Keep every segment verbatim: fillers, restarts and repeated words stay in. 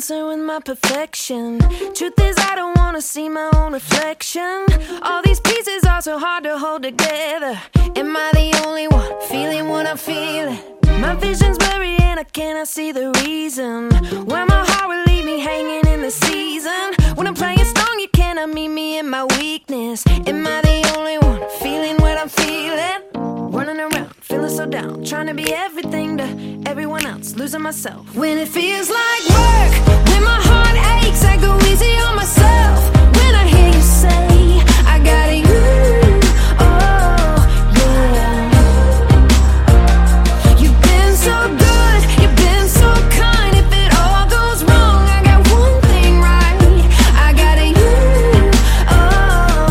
concerned with my perfection. Truth is, I don't wanna see my own reflection. All these pieces are so hard to hold together. Am I the only one feeling what I'm feeling? My vision's blurry and I cannot see the reason why my heart will leave me hanging in the season. When I'm playing strong, you cannot meet me in my weakness. Am I the only one feeling what I'm feeling? Running around, feeling so down, trying to be everything to everyone else, losing myself. When it feels like work, when my heart aches, I go easy on myself. When I hear you say, I got you, oh, yeah. You've been so good, you've been so kind. If it all goes wrong, I got one thing right. I got you, oh,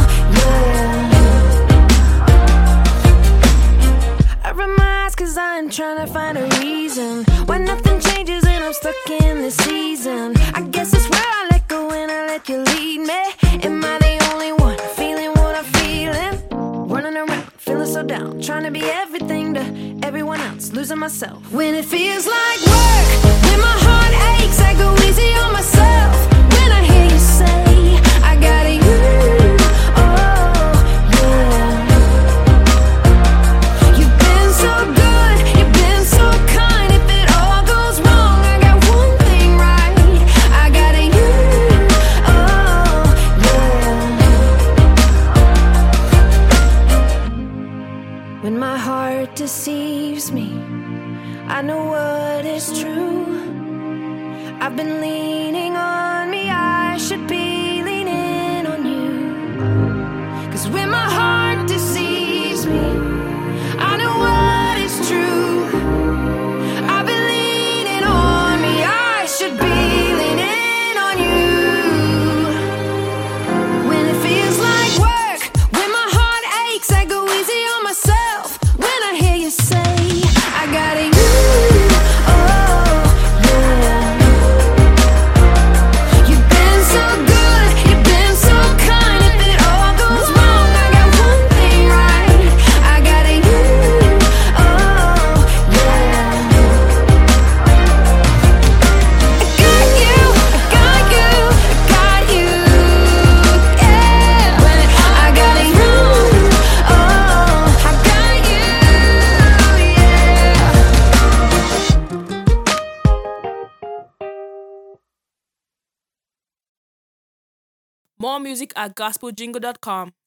yeah. I rub my eyes cause I'm trying to find a reason why nothing changes and I'm stuck in this season. I guess it's where I let go and I let you lead me. Am I the only one feeling what I'm feeling? Running around, feeling so down, trying to be everything to everyone else, losing myself. When it feels like work, when my heart aches, I go easy on myself. When I hear you say, I got you, oh, yeah. You've been so good, you've been so kind. If it all goes wrong, I got one thing right. I got you, oh, yeah. When my heart deceives me, I know what is true. I've been leaning on me, I should be leaning on you. Cause when my heart deceives me, I know what is true. I've been leaning on me, I should be leaning on you. When it feels like work, when my heart aches, I go easy on myself. When I hear you say, I got you, oh, yeah. You've been so good, you've been so kind. If it all goes wrong, I got one thing right. I got you, oh, yeah. I got you, I got you, I got you, yeah. I got you, oh, I got you, yeah. More music at gospel jingle dot com.